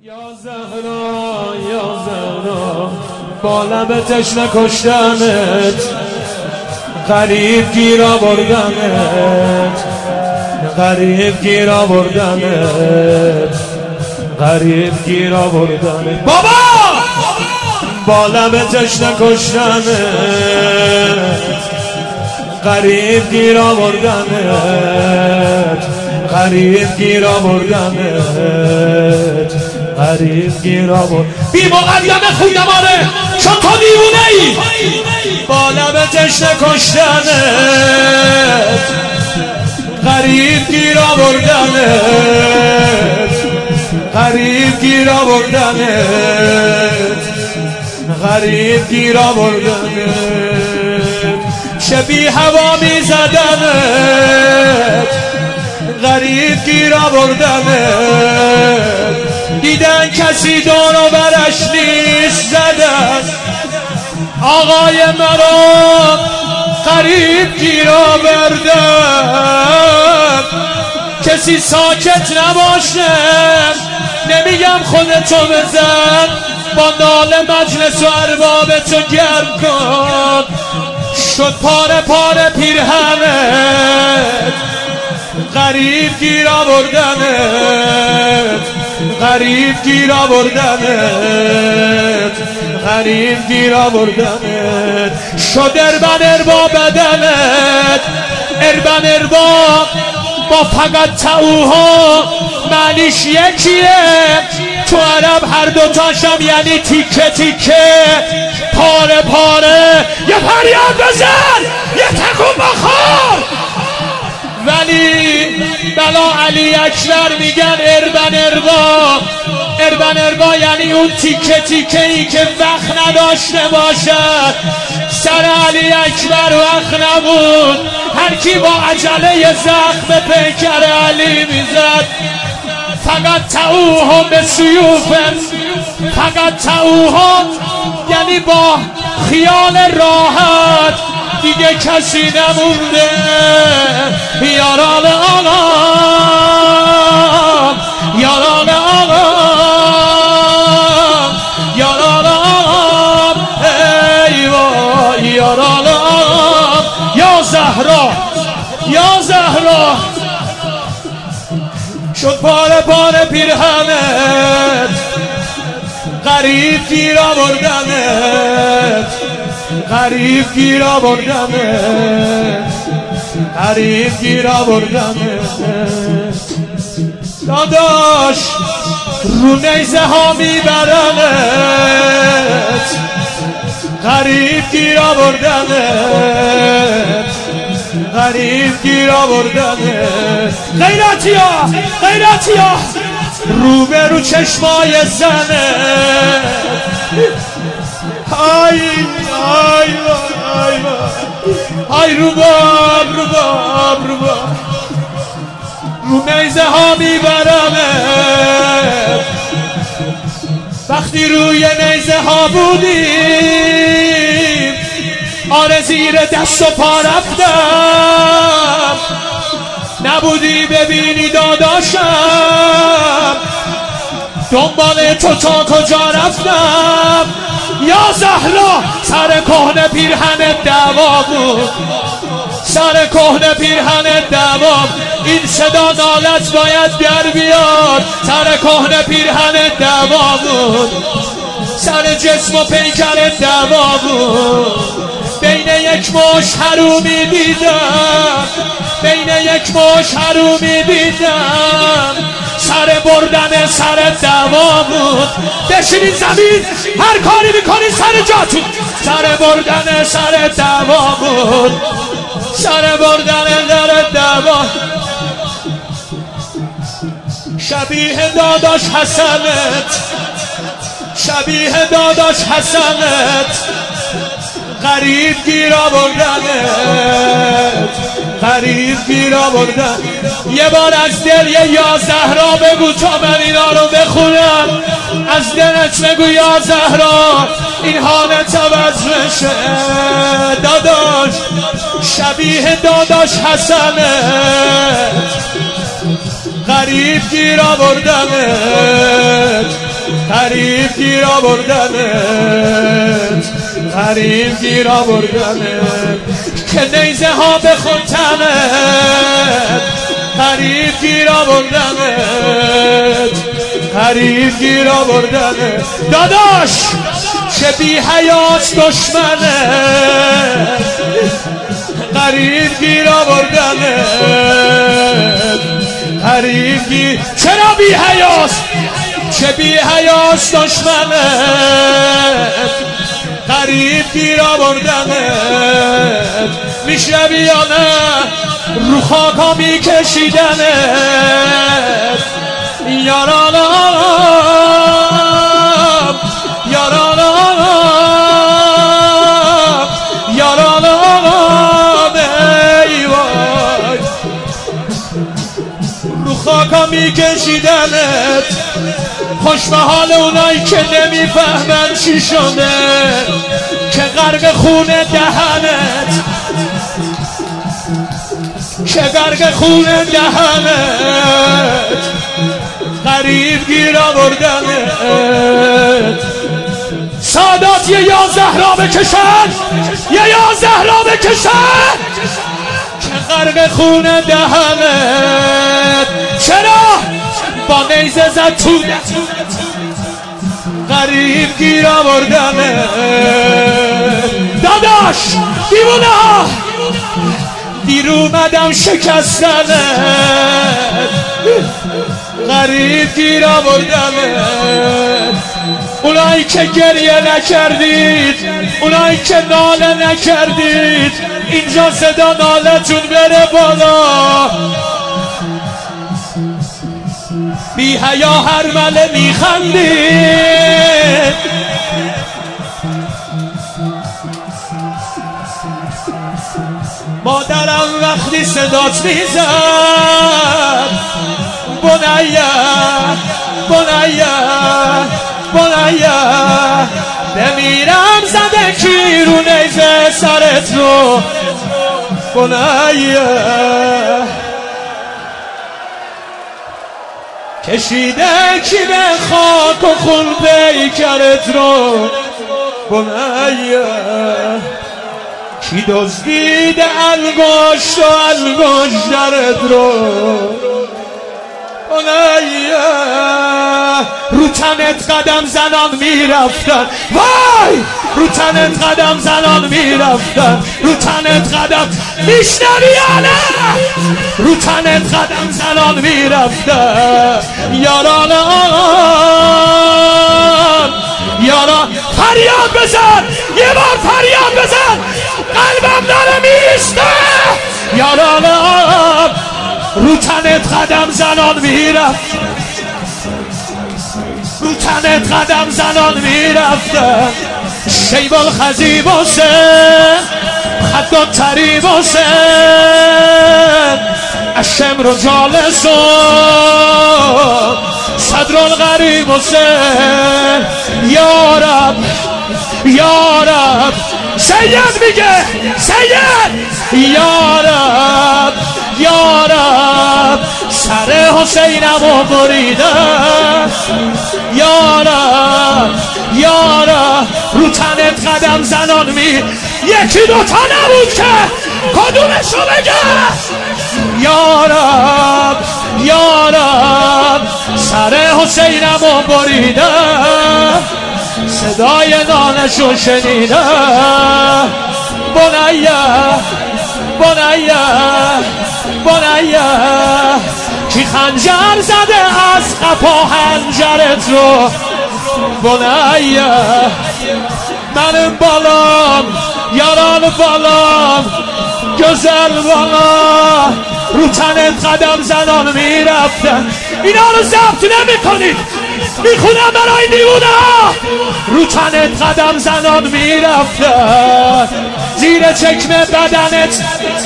یا زهرا یا زهرا با لب تشنه کشتنت، غریب گیر آوردنت، غریب گیر آوردنت، غریب گیر آوردنت بابا، با لب تشنه کشتنت، غریب گیر آوردنت، غریب گیر آوردنت، غریب گیر آورد. بی مقدم خودمانه چون تو دیوونه ای، با لب تشنه کشتنت، غریب گیر آوردنت، غریب گیر آوردنت، غریب گیر آوردنت، شبیه هوا می زدنت، غریب گیر آوردنت، دیدن کسی دور و برش نیست زدن آقای مرا، غریب گیر آوردن، کسی ساکت نباشه، نمیگم خودتو بزن، با ناله مجلس و ارباب تو گرم کن، شد پاره پاره پیرهنت، غریب گیر آوردنت، غریب گیر آوردنت، غریب گیر آوردنت، شد اربن اربا بدنت، اربن اربا با فقط تاوها معنیش یکیه، تو عرب هر دوتاشم یعنی تیکه تیکه، پاره پاره، یه فریاد بزن، یه تکون بخور، ولی بلا علی اکبر میگن اربن اربا، اربن اربا یعنی اون تیکه تیکه ای که وقت نداشته باشد، سر علی اکبر وقت نبود، هر کی با عجله زخم پیکر علی میزد، فقط تاوهم به سیوفم، فقط تاوهم یعنی با خیال راحت، دیگه کسی نمونده، یاران آقام، یاران آقام، یاران آقام، ای وای یاران آقام، یا زهرا یا زهرا، شد پاره پاره پیرهنت، غریب گیر آوردنت، غریب گیر آوردنت، غریب گیر آوردنت، داداش رو نیزه ها میبرنت، غریب گیر آوردنت، غریب گیر آوردنت، غیرتیا غیرتیا رو به رو چشمای زنت، آی آی آی آی روباب روباب روباب، رو نیزه ها میبرمت، وقتی روی نیزه ها بودیم آره زیر دست و پا رفتم، نبودی ببینی داداشم، دنبال تو تا کجا رفتم، یا زهرا سر کهنه پیرهنت دعوا بود، سر کهنه پیرهنت دعوا، این صدا نالت باید در بیاد، سر کهنه پیرهنت دعوا بود، سر جسم و پیکرت دعوا بود، بین یک مش حرومی دیدم، بین یک مش حرومی دیدم، سر بردن سر دعوا بود، بشینید زمین هر کاری میکنید سر جاتون، سر بردن سر دعوا بود، سر بردن سر دعوا، شبیه داداش حسنت، شبیه داداش حسنت، غریب گیر آوردنت، غریب گیر آوردن، یه بار از دل یه یا زهرا بگو تا من اینا رو بخونم، از دلت بگو یا زهرا این حالت عوض بشه، داداش شبیه داداش حسنت، غریب گیر آوردنت، غریب گیر آوردنت، غریب گیر آوردنت که نیزه ها به خود تنت، غریب گیر آوردنت، غریب گیر آوردنت داداش چه بی حیات دشمنت، غریب گیر آوردنت، غریب گیر چرا بی حیات، چه بی حیات دشمنت، غریب گیر آوردنت میشه بیانه رو خاکا میکشیدنت یارانم یارانم یارانم ای وای رو خاکا میکشیدنت خوش به حال اونایی که نمیفهمن چی شده که غرق خون دهنت، که غرق خون دهنت، غریب گیر آوردنت سادات یه 11 را بکشن، یه 11 را بکشن که غرق خون دهنت چرا با نیزه زد تو غریب گیر آوردنت داداش دیوونه ها دیر اومدم شکستنت، غریب گیر آوردنت اونایی که گریه نکردید، اونایی که ناله نکردید اینجا صدا نالتون بره بالا، بی حیا هر مله میخندید مادرم وقتی صدات میزد بنیه بنیه بنیه بمیرم زده کی رو نیزه سرت رو بنیه کشیده کی به خاک و خون پیکرت رو بنیه کی دزدیده انگشت و انگشترت رو بنیه رو تنت قدم زنان میرفتن، وای رو تنت قدم زنان میرفتن، رو تنت قدم میشنویانه رو تنت قدم زنان میرفتن یارانم یاران فریاد بزن یه بار فریاد بزن قلبم داره میریسته یارانم رو تنت قدم زنان میرفت، رو تنت قدم زنان میرفتن شیب الخزیب حسین خدام تریب حسین الشمر جالسون صدر الغریب حسین یارب یارب سید میگه سید یارب یارب سر حسینمو بریدم یارب یارب رو تنت قدم زنان یکی دوتا نبود که کدومشو بگه یارب یارب سر حسینمو بریدم صدای نالشو شنیدم بنیه بنیه بنیه کی خنجر زده از قپا هنجرت رو بنیه من بالام یاران بالام گزل بالا رو تنت قدم زنان میرفتن اینا رو ضبط نمی کنید میخونم برای دیوونه ها رو تنت قدم زنان میرفتن زیر چکم بدنت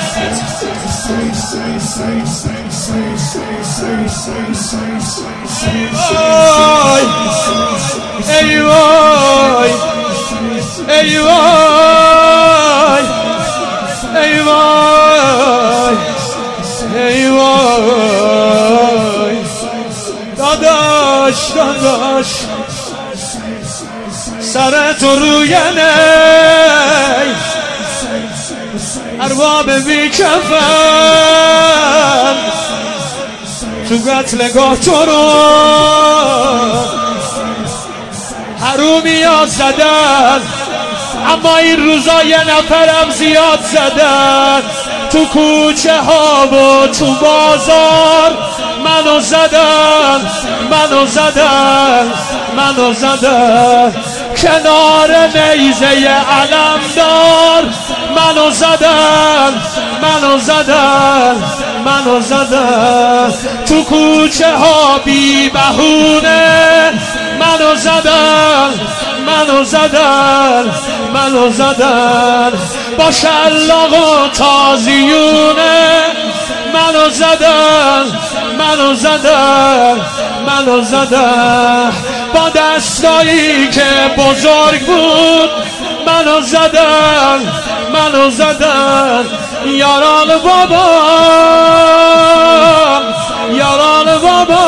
ای وای ای وای ای وای ای وای داداش داداش سر تو روی نی ارباب بی کفن تو قتلگاه تو رو حرومی ها زدن، اما این روزا یه نفرم زیاد زدن. تو کوچه ها و تو بازار منو زدن، منو زدن، منو زدن. کنار نیزه علمدار منو زدن، منو زدن، منو زدن. تو کوچه ها بی بهونه منو زدن، منو زدن، منو زدن. با شلاق و تازیونه منو زدن، منو زدن، منو زدن. با دستایی که بزرگ بود منو زدن، منو زدن. یاران بابا، یاران بابا،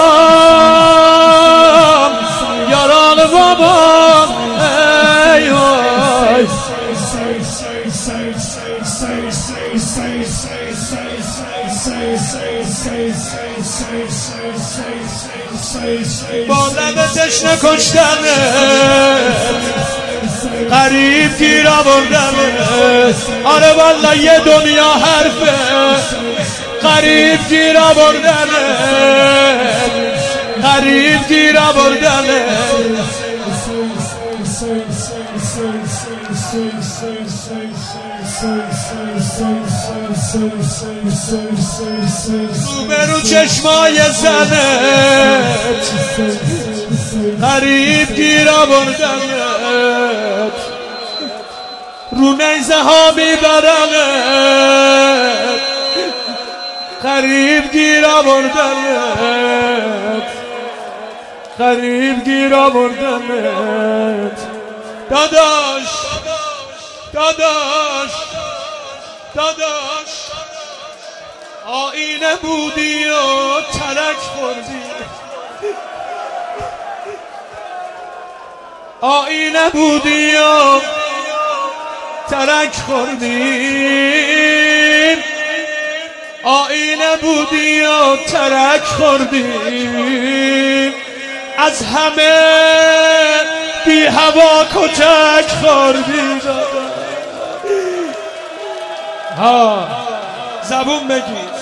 یاران بابا. ای وای با لب تشنه کشتنت، غریب گیر آوردنت. آره والا یه دنیا حرفه، غریب گیر آوردنت، غریب گیر آوردنت. روبرو چشمای زنت، غریب گیر آوردنت. رو نیزه ها میبرنت، غریب گیر آوردنت، غریب گیر آوردنت. داداش، داداش، داداش، آینه بودی و ترک خوردی، آینه بودی و ترک خوردی، آینه بودی و ترک خوردی. از همه بی هوا کتک خوردی. ها زبون بگی.